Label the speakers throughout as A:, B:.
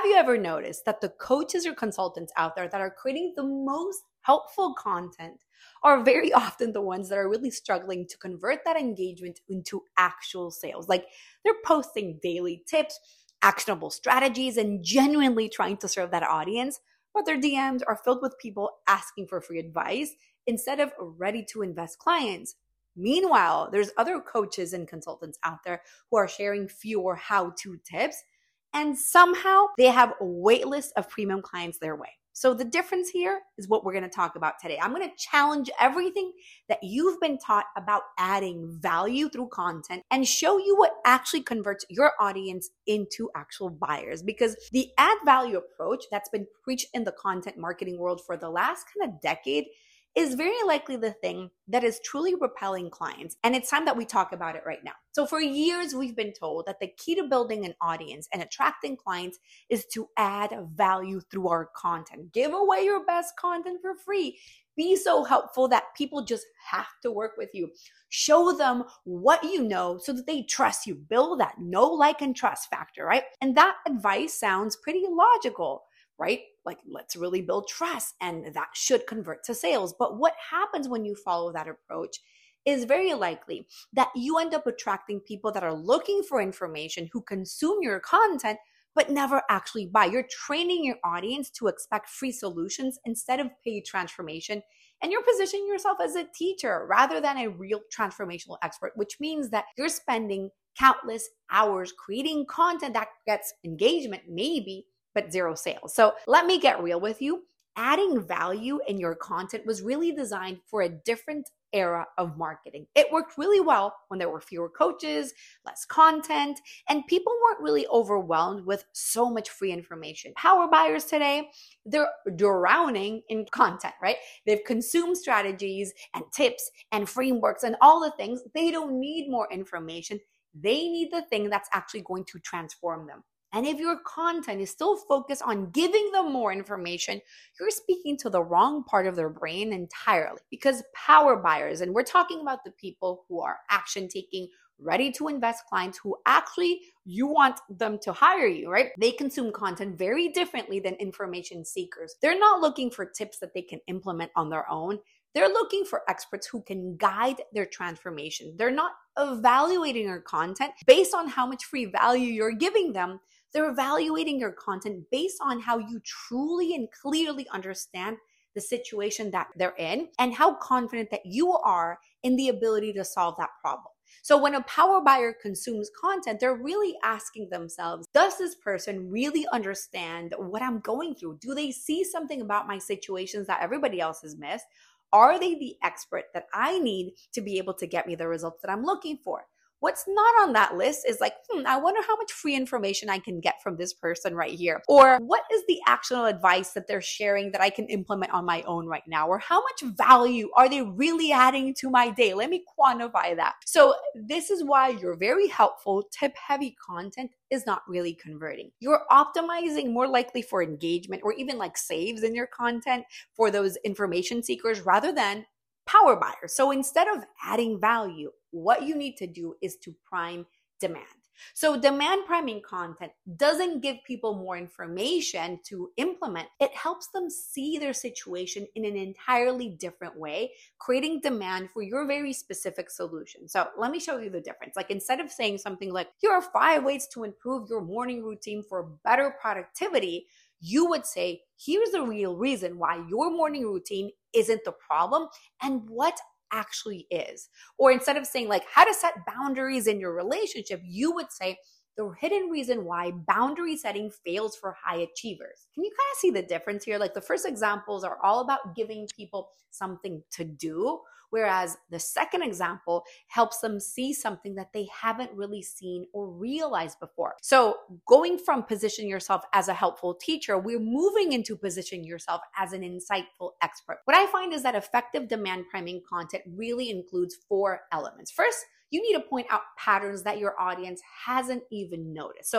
A: you ever noticed that the coaches or consultants out there that are creating the most helpful content are very often the ones that are really struggling to convert that engagement into actual sales? Like they're posting daily tips, actionable strategies, and genuinely trying to serve that audience, but their DMs are filled with people asking for free advice instead of ready to invest clients. Meanwhile, there's other coaches and consultants out there who are sharing fewer how-to tips, and somehow they have a wait list of premium clients their way. So the difference here is what we're going to talk about today. I'm going to challenge everything that you've been taught about adding value through content and show you what actually converts your audience into actual buyers. Because the add value approach that's been preached in the content marketing world for the last kind of decade is very likely the thing that is truly repelling clients. And it's time that we talk about it right now. So for years, we've been told that the key to building an audience and attracting clients is to add value through our content. Give away your best content for free. Be so helpful that people just have to work with you. Show them what you know so that they trust you. Build that know, like, and trust factor, right? And that advice sounds pretty logical, right? Like, let's really build trust and that should convert to sales. But what happens when you follow that approach is very likely that you end up attracting people that are looking for information, who consume your content, but never actually buy. You're training your audience to expect free solutions instead of paid transformation. And you're positioning yourself as a teacher rather than a real transformational expert, which means that you're spending countless hours creating content that gets engagement, maybe, but zero sales. So let me get real with you. Adding value in your content was really designed for a different era of marketing. It worked really well when there were fewer coaches, less content, and people weren't really overwhelmed with so much free information. Power buyers today, they're drowning in content, right? They've consumed strategies and tips and frameworks and all the things. They don't need more information. They need the thing that's actually going to transform them. And if your content is still focused on giving them more information, you're speaking to the wrong part of their brain entirely. Because power buyers, and we're talking about the people who are action taking, ready to invest clients who actually you want them to hire you, right? They consume content very differently than information seekers. They're not looking for tips that they can implement on their own. They're looking for experts who can guide their transformation. They're not evaluating your content based on how much free value you're giving them. They're evaluating your content based on how you truly and clearly understand the situation that they're in and how confident that you are in the ability to solve that problem. So when a power buyer consumes content, they're really asking themselves, does this person really understand what I'm going through? Do they see something about my situations that everybody else has missed? Are they the expert that I need to be able to get me the results that I'm looking for? What's not on that list is like, I wonder how much free information I can get from this person right here. Or what is the actionable advice that they're sharing that I can implement on my own right now? Or how much value are they really adding to my day? Let me quantify that. So this is why your very helpful tip-heavy content is not really converting. You're optimizing more likely for engagement or even like saves in your content for those information seekers rather than power buyers. So instead of adding value, what you need to do is to prime demand. So demand priming content doesn't give people more information to implement. It helps them see their situation in an entirely different way, creating demand for your very specific solution. So let me show you the difference. Like instead of saying something like, here are 5 ways to improve your morning routine for better productivity, you would say, here's the real reason why your morning routine isn't the problem and what actually is. Or instead of saying like how to set boundaries in your relationship, you would say the hidden reason why boundary setting fails for high achievers. Can you kind of see the difference here? Like the first examples are all about giving people something to do, whereas the second example helps them see something that they haven't really seen or realized before. So going from position yourself as a helpful teacher, we're moving into position yourself as an insightful expert. What I find is that effective demand priming content really includes 4 elements. First, you need to point out patterns that your audience hasn't even noticed. So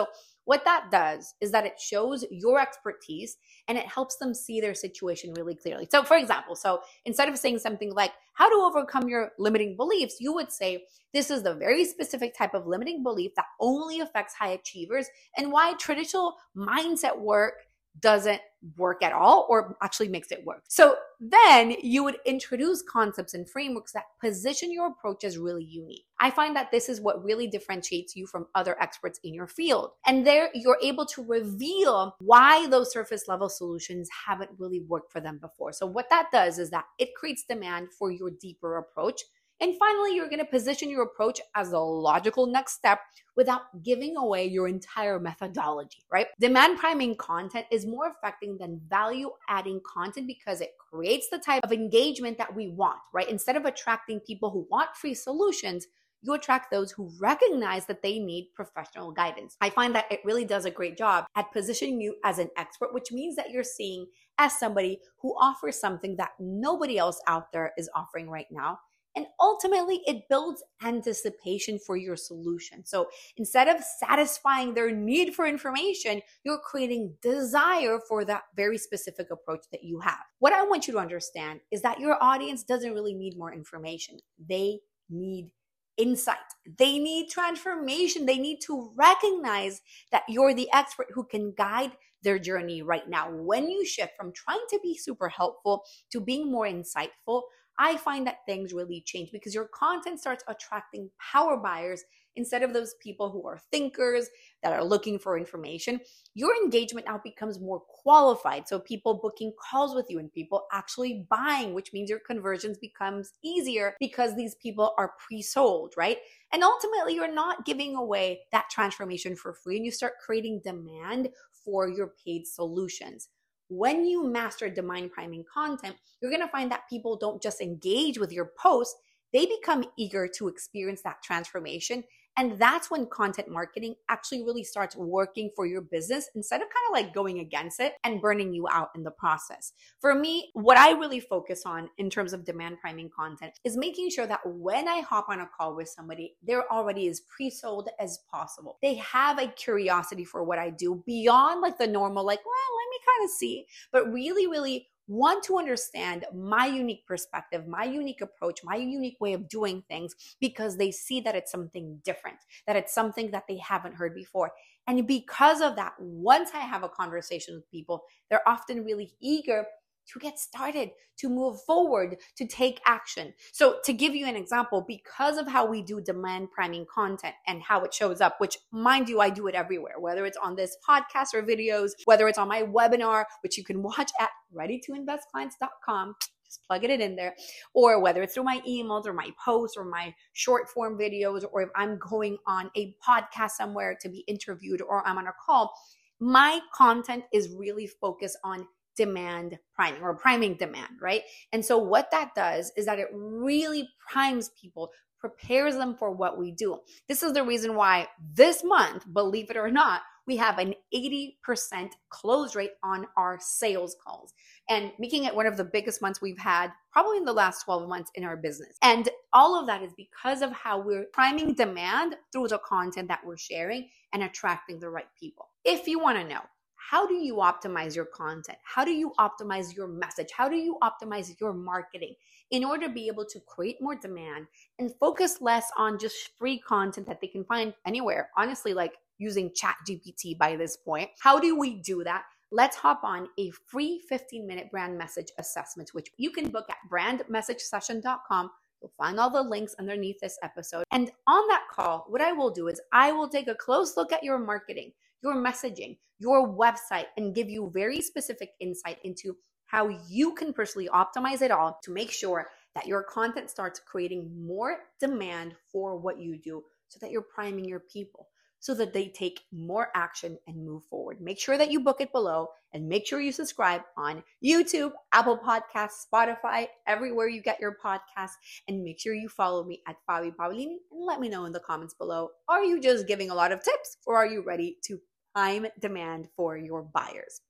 A: What that does is that it shows your expertise and it helps them see their situation really clearly. So for example, instead of saying something like how to overcome your limiting beliefs, you would say, this is the very specific type of limiting belief that only affects high achievers and why traditional mindset work doesn't work at all or actually makes it work. So then you would introduce concepts and frameworks that position your approach as really unique. I find that this is what really differentiates you from other experts in your field. And there you're able to reveal why those surface level solutions haven't really worked for them before. So what that does is that it creates demand for your deeper approach. And finally, you're going to position your approach as the logical next step without giving away your entire methodology, right? Demand priming content is more effective than value adding content because it creates the type of engagement that we want, right? Instead of attracting people who want free solutions, you attract those who recognize that they need professional guidance. I find that it really does a great job at positioning you as an expert, which means that you're seen as somebody who offers something that nobody else out there is offering right now. And ultimately, it builds anticipation for your solution. So instead of satisfying their need for information, you're creating desire for that very specific approach that you have. What I want you to understand is that your audience doesn't really need more information. They need insight. They need transformation. They need to recognize that you're the expert who can guide their journey right now. When you shift from trying to be super helpful to being more insightful, I find that things really change because your content starts attracting power buyers instead of those people who are thinkers that are looking for information. Your engagement now becomes more qualified. So people booking calls with you and people actually buying, which means your conversions becomes easier because these people are pre-sold, right? And ultimately, you're not giving away that transformation for free and you start creating demand for your paid solutions. When you master demand priming content, you're going to find that people don't just engage with your posts, they become eager to experience that transformation. And that's when content marketing actually really starts working for your business instead of kind of like going against it and burning you out in the process. For me, what I really focus on in terms of demand priming content is making sure that when I hop on a call with somebody, they're already as pre-sold as possible. They have a curiosity for what I do beyond like the normal, like, well, let me kind of see, but really want to understand my unique perspective, my unique approach, my unique way of doing things because they see that it's something different, that it's something that they haven't heard before. And because of that, once I have a conversation with people, they're often really eager to get started, to move forward, to take action. So to give you an example, because of how we do demand priming content and how it shows up, which mind you, I do it everywhere, whether it's on this podcast or videos, whether it's on my webinar, which you can watch at readytoinvestclients.com, just plugging it in there, or whether it's through my emails or my posts or my short form videos, or if I'm going on a podcast somewhere to be interviewed or I'm on a call, my content is really focused on demand priming or priming demand, right? And so what that does is that it really primes people, prepares them for what we do. This is the reason why this month, believe it or not, we have an 80% close rate on our sales calls and making it one of the biggest months we've had probably in the last 12 months in our business. And all of that is because of how we're priming demand through the content that we're sharing and attracting the right people. If you want to know, how do you optimize your content? How do you optimize your message? How do you optimize your marketing in order to be able to create more demand and focus less on just free content that they can find anywhere? Honestly, like using ChatGPT by this point. How do we do that? Let's hop on a free 15-minute brand message assessment, which you can book at brandmessagesession.com. You'll find all the links underneath this episode. And on that call, what I will do is I will take a close look at your marketing, your messaging, your website, and give you very specific insight into how you can personally optimize it all to make sure that your content starts creating more demand for what you do so that you're priming your people, so that they take more action and move forward. Make sure that you book it below and make sure you subscribe on YouTube, Apple Podcasts, Spotify, everywhere you get your podcasts. And make sure you follow me at Fabi Paolini and let me know in the comments below. Are you just giving a lot of tips or are you ready to prime demand for your buyers?